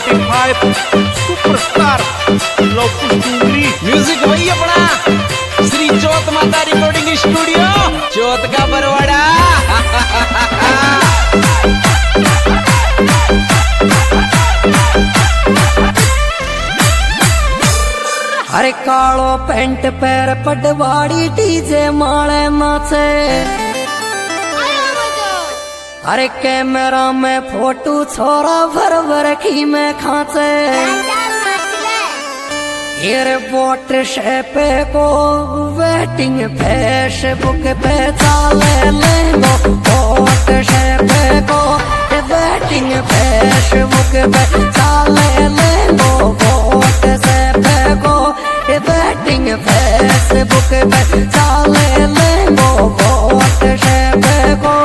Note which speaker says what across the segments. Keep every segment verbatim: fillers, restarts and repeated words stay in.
Speaker 1: पचहत्तर superstar Lavkush Dungri
Speaker 2: music वही अपना श्री चौथ माता रिकॉर्डिंग स्टूडियो चौथ का बरवाड़ा।
Speaker 3: अरे कालो पेंट पैर पटवाड़ी डीजे माले नाचे। अरे कैमरा में फोटो छोरा भर भर की में खाचे। एयरपोर्ट पे को वेटिंग फेसबुक पे चाले लेंगो। पोर्ट पे को वेटिंग फेसबुक पे चाले लेंगो। पोर्ट पे को वेटिंग फेसबुक पे चाले लेंगो। पोर्ट पे को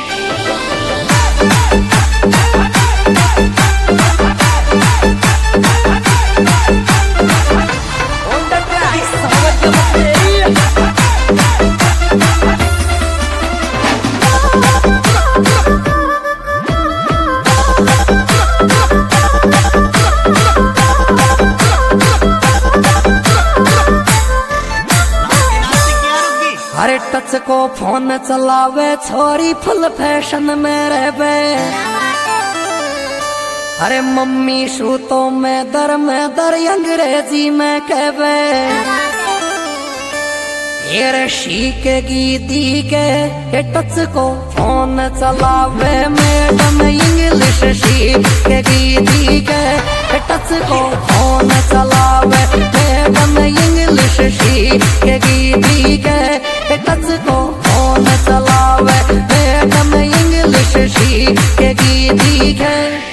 Speaker 3: अरे टच को फोन चलावे छोरी फुल फैशन में रहवे। अरे मम्मी सूतो में दर में दर अंग्रेजी में कहवे। ये सीखेगी दी के ये टच को फोन चलावे मैडम इंग्लिश सीखेगी दी के ये टच को फोन चलावे मैडम इंग्लिश सीखेगी दी के ये टच को फोन चलावे मैडम इंग्लिश सीखेगी दी के।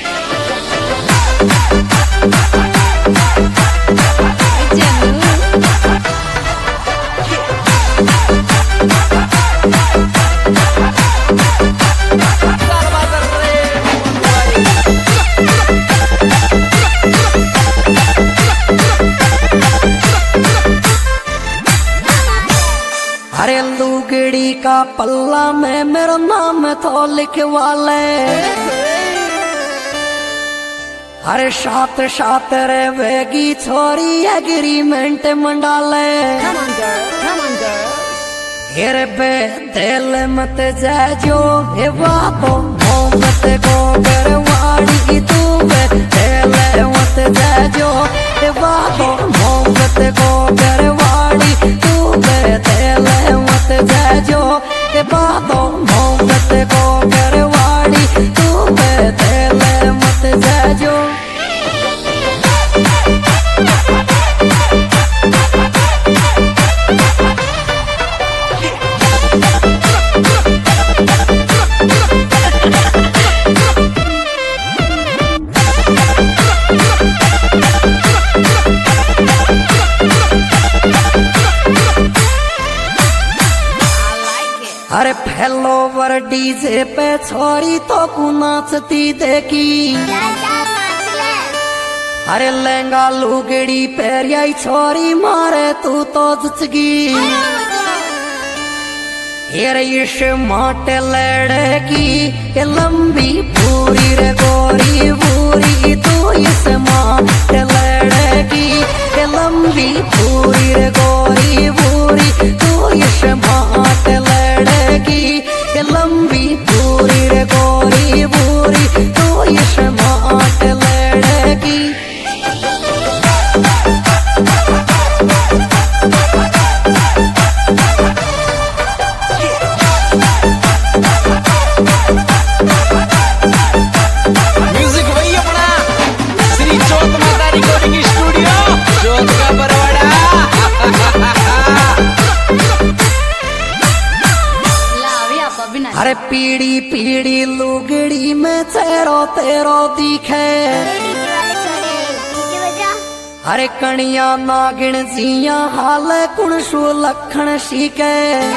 Speaker 3: अरे लुगड़ी का पल्ला में मेरा नाम तो लिखवाले। अरे साथ साथ रहेगी छोरी एग्रीमेंट मंडाले। हेरे बे दिल मत जाजो हे बातो मोहब्बत को बरवाड़ी तू बे दिल मत जाजो हे बातो मोहब्बत को बरवाड़ी तू बे दिल मत जाजो हे बातो मोहब्बत को बरवाड़ी तू बे दिल मत जाजो। अरे फैलोवर डीजे पे छोरी तो को नाचती देखी। अरे लहंगा लुगड़ी पैरियाई छोरी मारे तू तो जचगी। इस माटे लड़की ये लंबी पूरी रे गोरी पूरी तू इस माटे लड़की ये लंबी पूरी रे गोरी पूरी तू इस माटे लड़की ये लंबी पूरी रे गोरी पूरी तू इस माटे लड़की।
Speaker 2: म्यूजिक वही अपना श्री चौथ माता रिकॉर्डिंग स्टूडियो चौथ का बरवाड़ा।
Speaker 3: अरे पीड़ी पीड़ी लुगड़ी में तेरो तेरो दिखे। अरे कणिया नागिन जिया हाल कुणसु लखन सीखे।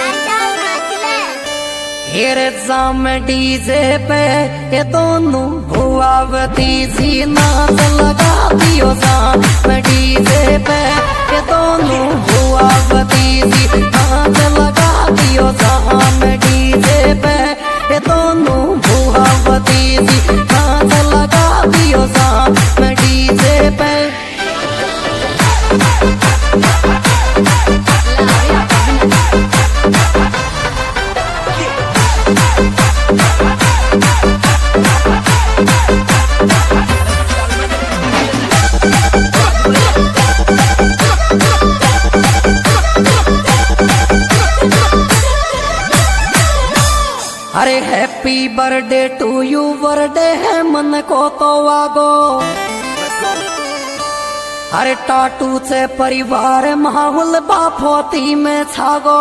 Speaker 3: हेरे जाम डीजे पे ये दोनों भुआवती जी नाच लगा दियो। जाम डीजे पे ये दोनों भुआवती जी नाच लगा दियो। जाम डीजे पे ये दोनों भुआवती जी नाच लगा दियो। जाम मन को तो वागो अरे टाटू से परिवार माहौल बाफोती में छागो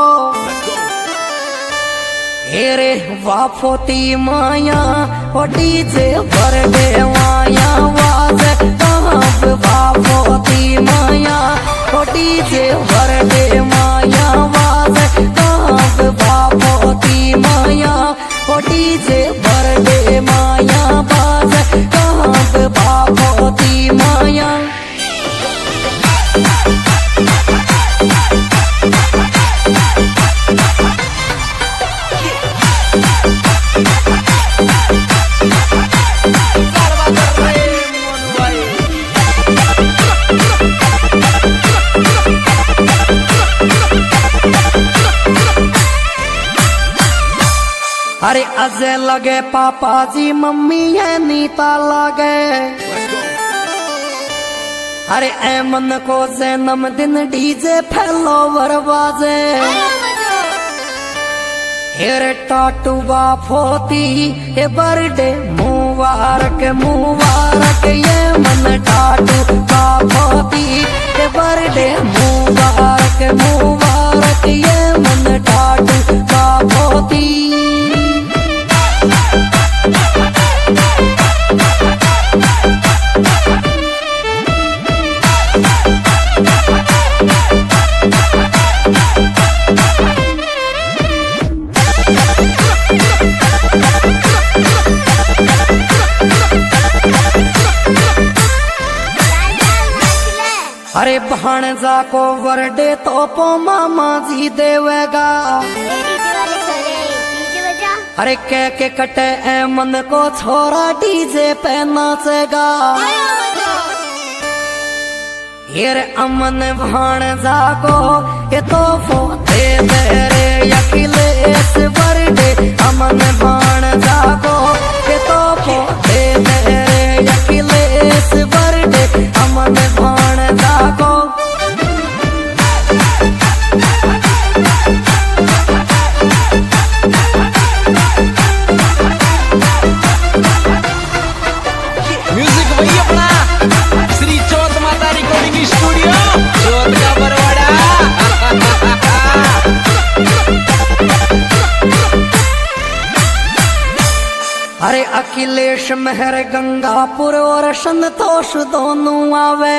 Speaker 3: हेरे वाफोती माया ओ डीजे बरडे माया वाज कहाँ वाफोती माया ओ डीजे बरडे माया वाज कहाँ वाफोती माया ओ डीजे बरडे माया वाज कहाँ वाफोती माया अरे अजय लगे पापा जी मम्मी है नीता लगे अरे ऐमन को जन्म दिन डीजे फैलोवर बाजे हेरे टाटू बाफोती ये बर्थडे मुबारक मुबारक ये मन टाटू बाफोती ये बर्थडे मुबारक मुबारक ये मन टाटू बाफोती अरे भाणजा को बर्थडे तो पो मामा जी देवेगा अरे कह के कटे ए मन को छोरा डीजे पे नाचेगा हेर अमन भाणजा को ये तो फो दे दे रे अखिलेश बर्थडे अमन भाणजा को ये तो फो दे दे रे अखिलेश बर्थडे अमन भाणजा को
Speaker 2: म्यूजिक वही अपना श्री चौथ माता रिकॉर्डिंग स्टूडियो चौथ का बरवाड़ा।
Speaker 3: अरे अखिलेश मेहर गंगापुर और संतोष दोनों आवे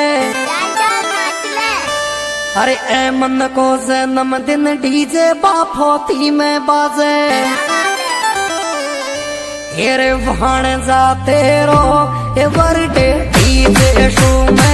Speaker 3: अरे ए मन को जन्म दिन डीजे बाफोती में बाजे हेरे भाण जा तेरो ये बर्थडे डीजे शू में